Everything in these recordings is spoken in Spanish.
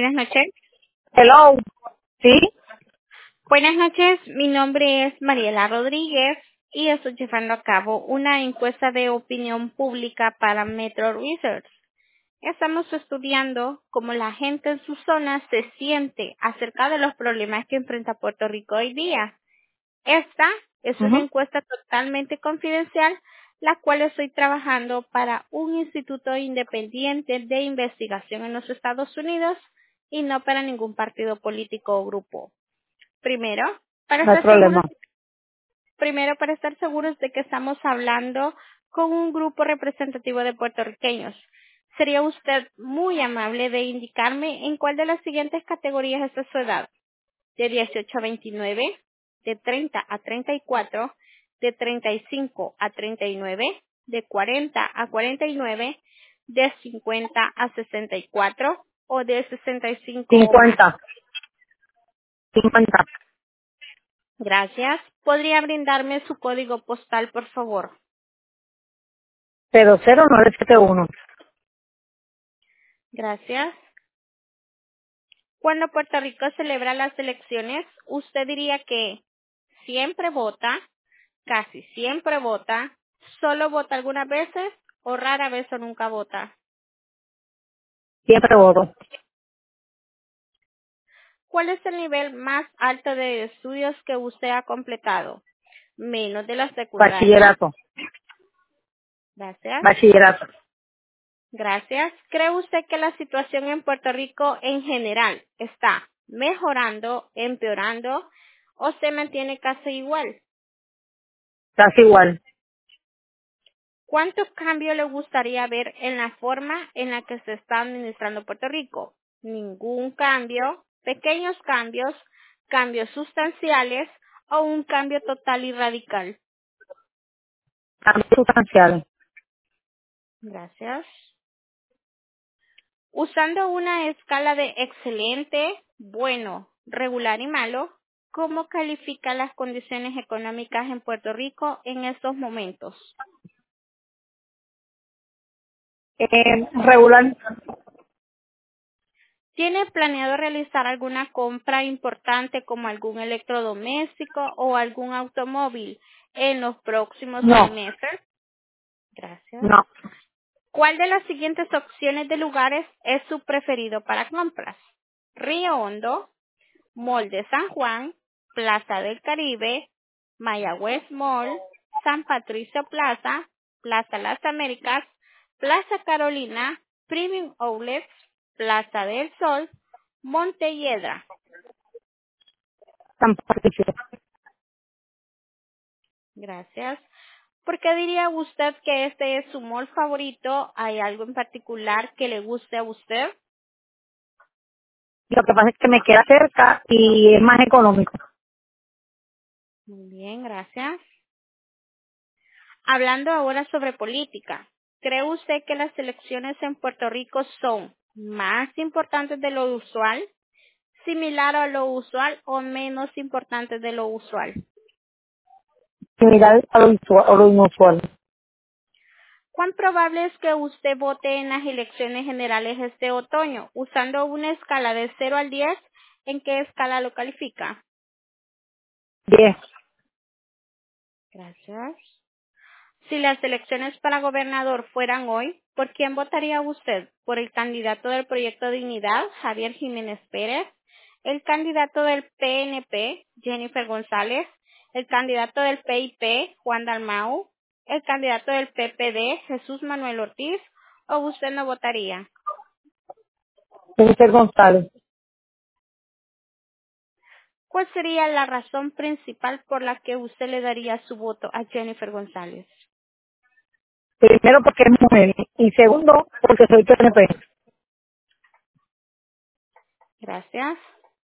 Buenas noches. Hello. Sí. Buenas noches, mi nombre es Mariela Rodríguez y estoy llevando a cabo una encuesta de opinión pública para Metro Research. Estamos estudiando cómo la gente en su zona se siente acerca de los problemas que enfrenta Puerto Rico hoy día. Esta es una Ujú. encuesta totalmente confidencial, la cual estoy trabajando para un instituto independiente de investigación en los Estados Unidos y no para ningún partido político o grupo. Primero, para No hay estar problema. seguros, para estar seguros de que estamos hablando con un grupo representativo de puertorriqueños. ¿Sería usted muy amable de indicarme en cuál de las siguientes categorías está su edad? De 18 a 29, de 30 a 34, de 35 a 39, de 40 a 49, de 50 a 64 o de 65 o más. 50. 50. Gracias. ¿Podría brindarme su código postal, por favor? 00971. Gracias. Cuando Puerto Rico celebra las elecciones, ¿usted diría que siempre vota, casi siempre vota, solo vota algunas veces o rara vez o nunca vota? Siempre voto. ¿Cuál es el nivel más alto de estudios que usted ha completado? Menos de la secundaria. Bachillerato. Gracias. Bachillerato. Gracias. ¿Cree usted que la situación en Puerto Rico en general está mejorando, empeorando o se mantiene casi igual? Casi igual. ¿Cuántos cambios le gustaría ver en la forma en la que se está administrando Puerto Rico? Ningún cambio, pequeños cambios, cambios sustanciales o un cambio total y radical. Cambios sustanciales. Gracias. Usando una escala de excelente, bueno, regular y malo, ¿cómo califica las condiciones económicas en Puerto Rico en estos momentos? Regular. ¿Tiene planeado realizar alguna compra importante como algún electrodoméstico o algún automóvil en los próximos 6 No. meses? Gracias. No. ¿Cuál de las siguientes opciones de lugares es su preferido para compras? Río Hondo, Mall de San Juan, Plaza del Caribe, Mayagüez Mall, San Patricio Plaza, Plaza Las Américas, Plaza Carolina, Premium Outlets, Plaza del Sol, Montelledra. San Patricio. Gracias. ¿Por qué diría usted que este es su mall favorito? ¿Hay algo en particular que le guste a usted? Lo que pasa es que me queda cerca y es más económico. Muy bien, gracias. Hablando ahora sobre política, ¿cree usted que las elecciones en Puerto Rico son más importantes de lo usual, similar a lo usual o menos importantes de lo usual? Similar a lo inusual. ¿Cuán probable es que usted vote en las elecciones generales este otoño? Usando una escala de 0 al 10, ¿en qué escala lo califica? 10. Gracias. Si las elecciones para gobernador fueran hoy, ¿por quién votaría usted? ¿Por el candidato del Proyecto Dignidad, Javier Jiménez Pérez? ¿El candidato del PNP, Jennifer González? ¿El candidato del PIP, Juan Dalmau? ¿El candidato del PPD, Jesús Manuel Ortiz? ¿O usted no votaría? Jennifer González. ¿Cuál sería la razón principal por la que usted le daría su voto a Jennifer González? Primero porque es mujer. Y segundo porque soy PNP. Gracias.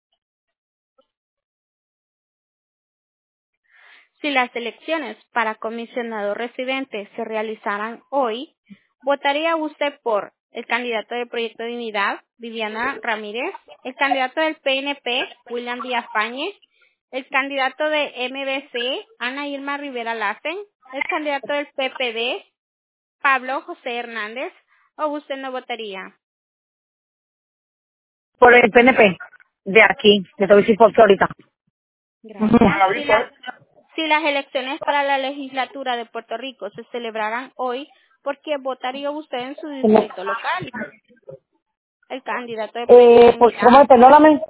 Si las elecciones para comisionado residente se realizaran hoy, ¿votaría usted por el candidato del Proyecto de Dignidad, Viviana Ramírez, el candidato del PNP, William Villafañe, el candidato de MBC, Ana Irma Rivera Lassen, el candidato del PPD, Pablo José Hernández, o usted no votaría? por el PNP de aquí, de Tobici por ahorita. Ujú. Gracias. Si las elecciones para la legislatura de Puerto Rico se celebraran hoy, ¿por qué votaría usted en su distrito local? El candidato del Proyecto de Pues, Dignidad. ¿cómo? Perdóname,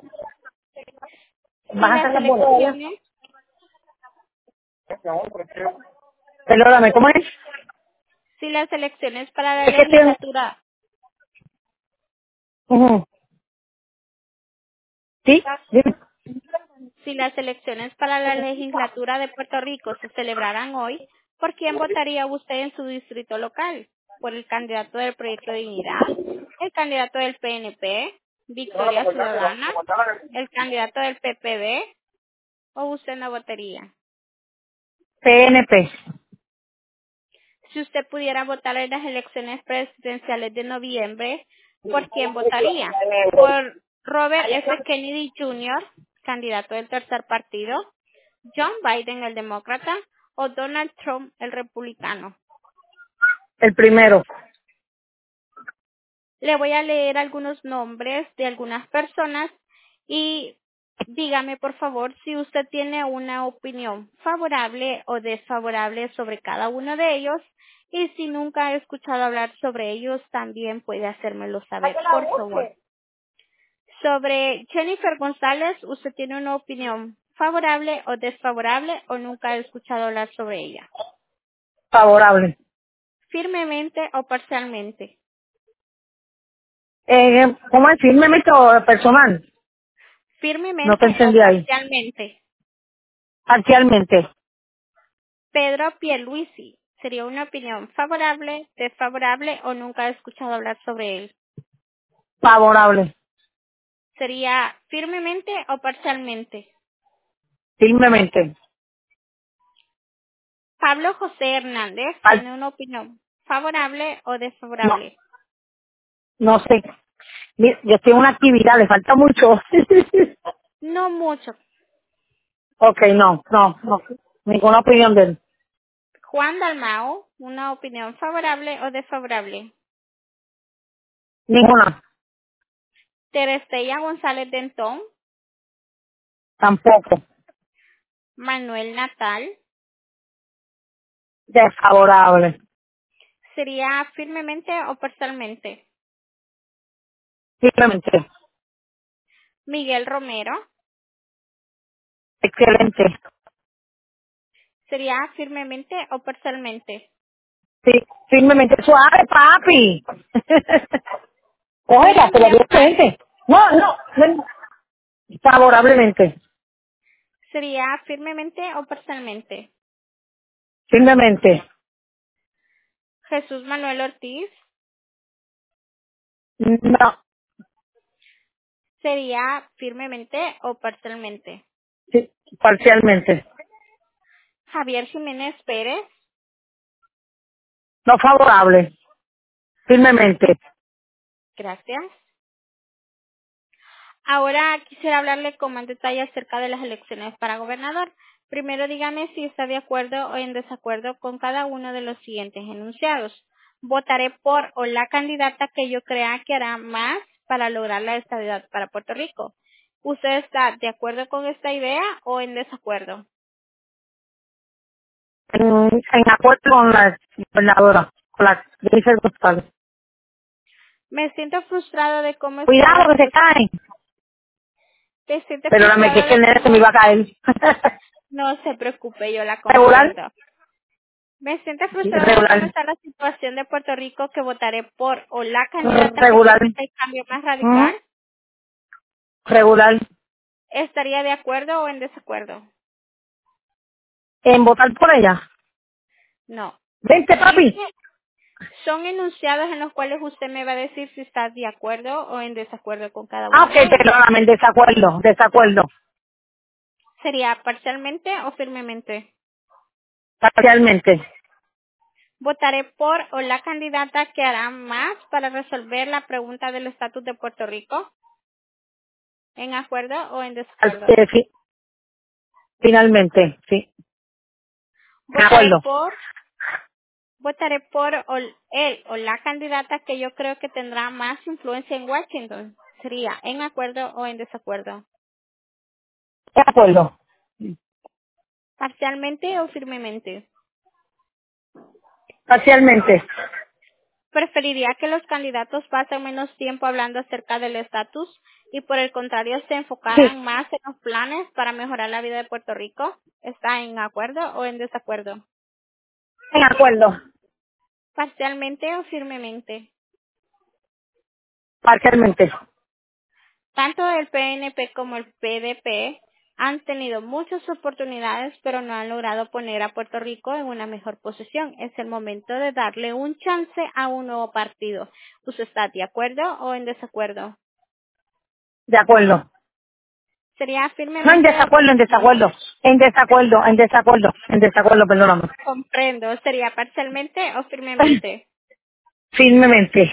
Si ¿vas a las hacer las boletas? elecciones, Perdóname, ¿cómo es? si las elecciones para la Es que estoy legislatura, ujú. ¿Sí? Dime. si las elecciones para la legislatura de Puerto Rico se celebraran hoy, ¿por quién votaría usted en su distrito local? ¿Por el candidato del Proyecto de Dignidad? ¿El candidato del PNP? ¿Victoria Ciudadana? ¿El candidato del PPD? ¿O usted no votaría? PNP. Si usted pudiera votar en las elecciones presidenciales de noviembre, ¿por quién votaría? ¿Por Robert F. Kennedy Jr., candidato del tercer partido? ¿John Biden, el demócrata? ¿O Donald Trump, el republicano? El primero. Le voy a leer algunos nombres de algunas personas y dígame por favor si usted tiene una opinión favorable o desfavorable sobre cada uno de ellos y si nunca ha escuchado hablar sobre ellos también puede hacérmelo saber, por favor. Sobre Jennifer González, ¿usted tiene una opinión favorable o desfavorable o nunca ha escuchado hablar sobre ella? Favorable. Firmemente o parcialmente. ¿Cómo es? ¿Firmemente o personal? No te Firmemente o entendí ahí. parcialmente. Parcialmente. Pedro Pierluisi, ¿sería una opinión favorable, desfavorable o nunca he escuchado hablar sobre él? Favorable. ¿Sería firmemente o parcialmente? Firmemente. Pablo José Hernández, Al- ¿tiene una opinión favorable o no, desfavorable? no sé. Yo estoy en una actividad, le falta mucho. No mucho. Ok, no. Ninguna opinión de él. Juan Dalmao, ¿una opinión favorable o desfavorable? Ninguna. Terestella González Dentón, Tampoco. Manuel Natal, Desfavorable. ¿sería firmemente o parcialmente? Simplemente. Miguel Romero, Excelente. ¿sería firmemente o parcialmente? Sí, firmemente. Suave, papi. Oiga, te lo William digo Paz, excelente. No. Favorablemente. ¿sería firmemente o parcialmente? Firmemente. Jesús Manuel Ortiz, No. ¿sería firmemente o parcialmente? Sí, parcialmente. Javier Jiménez Pérez, No favorable. Firmemente. gracias. Ahora quisiera hablarle con más detalle acerca de las elecciones para gobernador. Primero dígame si está de acuerdo o en desacuerdo con cada uno de los siguientes enunciados. Votaré por o la candidata que yo crea que hará más para lograr la estabilidad para Puerto Rico. ¿Usted está de acuerdo con esta idea o en desacuerdo? En acuerdo con la gobernadora, con la Jennifer González. Me siento frustrado de cómo está la Cuidado que se situación. caen. Me siento Pero la me que frustrado es que el de nene se me cómo. iba a caer. No se preocupe, yo la Regular. comprendo. Me siento Sí, frustrado de cómo regular. está la situación de Puerto Rico que votaré por o la candidata que Regular. promete el cambio más Mm, radical. Regular. ¿Estaría de acuerdo o en desacuerdo? En votar por ella. No. Vente, papi. Dice, son enunciados en los cuales usted me va a decir si está de acuerdo o en desacuerdo con cada Ah, uno ok, de ellos. perdóname, desacuerdo. ¿Sería parcialmente o firmemente? Parcialmente. Votaré por o la candidata que hará más para resolver la pregunta del estatus de Puerto Rico. ¿En acuerdo o en desacuerdo? Finalmente, sí. De Votaré acuerdo. por, votaré por o el o la candidata que yo creo que tendrá más influencia en Washington. Sería en acuerdo o en desacuerdo. De acuerdo. Parcialmente o firmemente. Parcialmente. Preferiría que los candidatos pasen menos tiempo hablando acerca del estatus y por el contrario se Sí. enfocaran más en los planes para mejorar la vida de Puerto Rico. ¿Está en acuerdo o en desacuerdo? En acuerdo. Parcialmente o firmemente. Parcialmente. Tanto el PNP como el PDP han tenido muchas oportunidades, pero no han logrado poner a Puerto Rico en una mejor posición. Es el momento de darle un chance a un nuevo partido. ¿Usted está de acuerdo o en desacuerdo? De acuerdo. Sería No, en firmemente o desacuerdo, en desacuerdo. En desacuerdo, en desacuerdo. En desacuerdo, perdóname. comprendo. ¿Sería parcialmente o firmemente? Firmemente.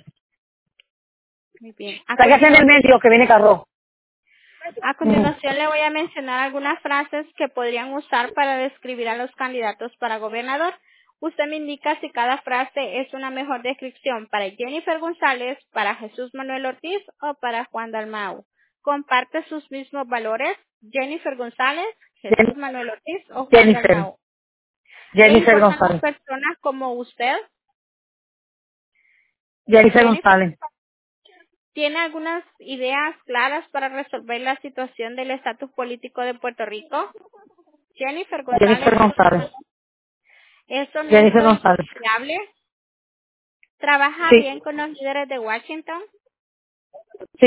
Muy bien. Sáquese en el medio que viene carro. A Ujú. continuación le voy a mencionar algunas frases que podrían usar para describir a los candidatos para gobernador. Usted me indica si cada frase es una mejor descripción para Jennifer González, para Jesús Manuel Ortiz o para Juan Dalmau. ¿Comparte sus mismos valores Jennifer González, Jesús Jen- Manuel Ortiz o Juan Jennifer. Dalmau? ¿Le Jennifer importan las González. personas como usted? Jennifer Jennifer González. tiene algunas ideas claras para resolver la situación del estatus político de Puerto Rico. Jennifer Jennifer González, González. es Jennifer honesto y González. confiable, trabaja Sí. bien con los líderes de Washington, Sí.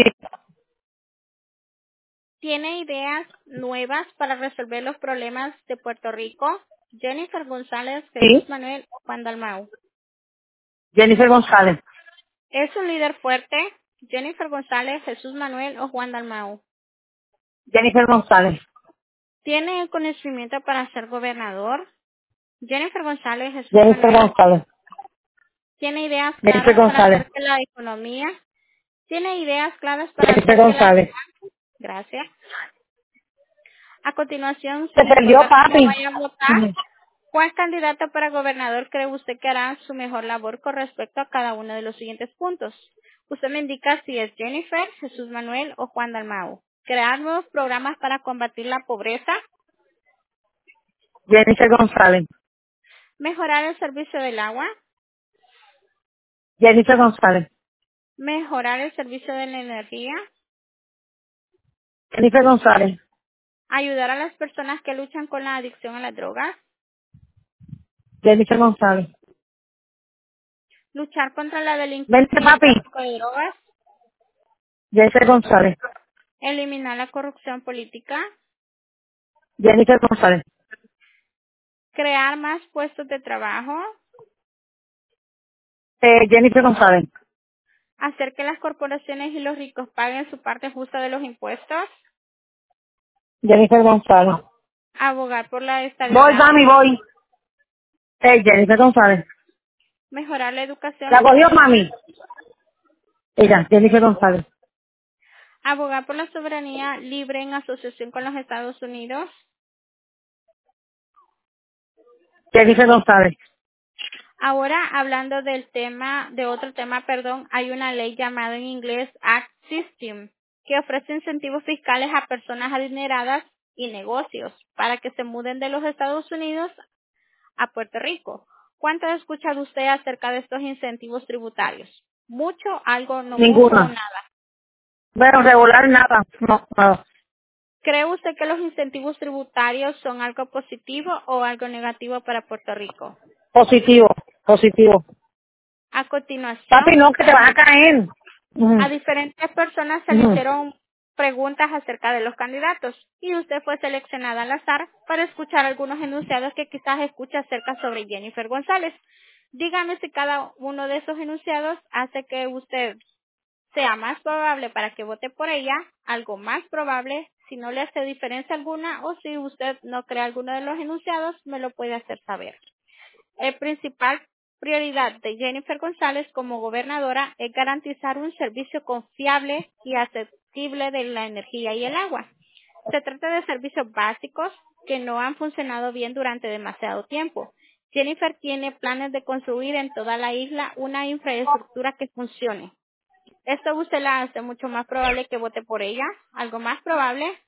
tiene ideas nuevas para resolver los problemas de Puerto Rico. Jennifer González, Jesús Sí. Manuel o Juan Dalmau. Jennifer González. Es un líder fuerte. Jennifer González, Jesús Manuel o Juan Dalmau. Jennifer González. Tiene el conocimiento para ser gobernador. Jennifer González, Jesús Jennifer Manuel. González. Tiene ideas Jennifer claras para González. hacer que la economía. Tiene ideas claras para Jennifer hacer que la. González. Gracias. A continuación, Se sin perdió, importar cómo papi. vaya a votar, Ujú. ¿cuál candidato para gobernador cree usted que hará su mejor labor con respecto a cada uno de los siguientes puntos? Usted me indica si es Jennifer, Jesús Manuel o Juan Dalmau. Crear nuevos programas para combatir la pobreza, Jennifer González. mejorar el servicio del agua, Jennifer González. mejorar el servicio de la energía, Jennifer González. ayudar a las personas que luchan con la adicción a las drogas, Jennifer González. luchar contra la Vente, delincuencia y el papi. tráfico de drogas, Jennifer González. eliminar la corrupción política, Jennifer González. crear más puestos de trabajo, Jennifer González. hacer que las corporaciones y los ricos paguen su parte justa de los impuestos, Jennifer González. abogar por la Voy, estabilidad, mami, voy. Jennifer González. mejorar la educación, ¿La cogió, mami? Ella, Jennifer González. abogar por la soberanía libre en asociación con los Estados Unidos. Jennifer González. Ahora, hablando de otro tema, perdón, hay una ley llamada en inglés Act System que ofrece incentivos fiscales a personas adineradas y negocios para que se muden de los Estados Unidos a Puerto Rico. ¿Cuánto ha escuchado usted acerca de estos incentivos tributarios? ¿Mucho, algo, no mucho o Ninguna. nada? Bueno, regular nada. No, nada. ¿Cree usted que los incentivos tributarios son algo positivo o algo negativo para Puerto Rico? Positivo. Positivo. A continuación, Papi, no, que te vas a caer. a Ujú, diferentes personas se le ujú. hicieron preguntas acerca de los candidatos y usted fue seleccionada al azar para escuchar algunos enunciados que quizás escuche acerca sobre Jennifer González. Dígame si cada uno de esos enunciados hace que usted sea más probable para que vote por ella, algo más probable, si no le hace diferencia alguna o si usted no cree alguno de los enunciados, me lo puede hacer saber. El principal prioridad de Jennifer González como gobernadora es garantizar un servicio confiable y accesible de la energía y el agua. Se trata de servicios básicos que no han funcionado bien durante demasiado tiempo. Jennifer tiene planes de construir en toda la isla una infraestructura que funcione. Esto usted la hace mucho más probable que vote por ella. Algo más probable